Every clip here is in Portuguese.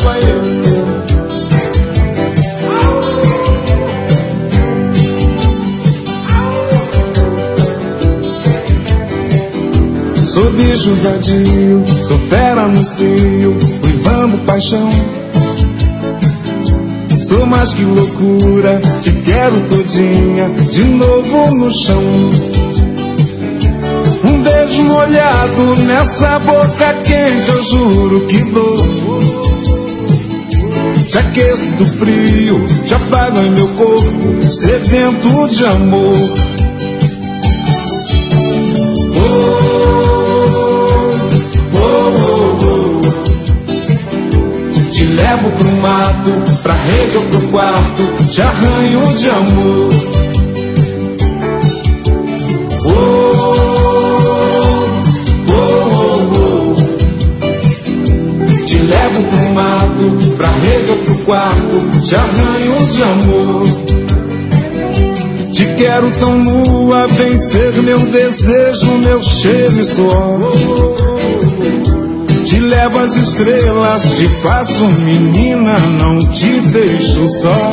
companheiro. Sou bicho vadio, sou fera no cio, uivando paixão. Sou mais que loucura, te quero todinha, de novo no chão. Um beijo molhado nessa boca quente, eu juro que dou. Te aqueço do frio, te afago em meu corpo, sedento de amor. Te levo pro mato, pra rede ou pro quarto, te arranho de amor. Te levo pro mato, pra rede ou pro quarto, te arranho de amor. Te quero tão nua, vencer meu desejo, meu cheiro e suor. Te levo às estrelas, te faço menina, não te deixo só.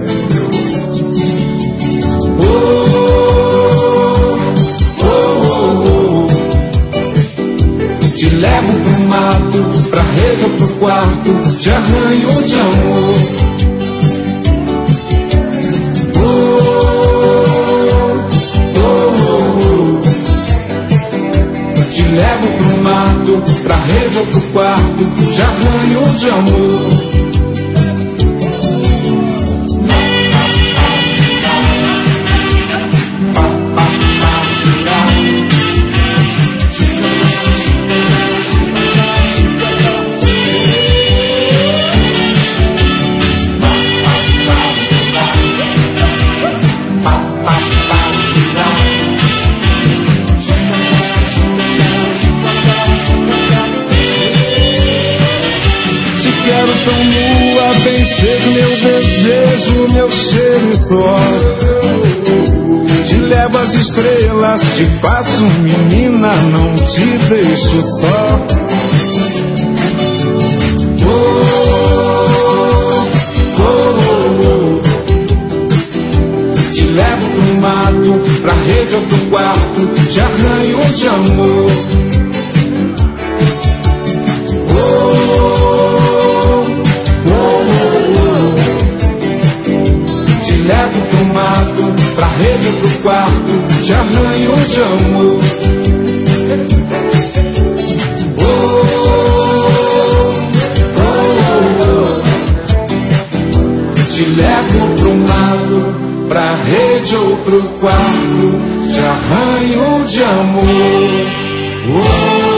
Te levo pro mato, pra rede ou pro quarto, te arranho de amor. Te levo pro mato, pra rede ou pro quarto, te arranho de amor. Tão nua, vencer meu desejo, meu cheiro e suor. Te levo às estrelas, te faço menina, não te deixo só. Te levo pro mato, pra rede ou pro quarto, te arranho de amor. Te levo pro mato, pra rede ou pro quarto, te arranho de amor. Te levo pro mato, pra rede ou pro quarto, te arranho de amor.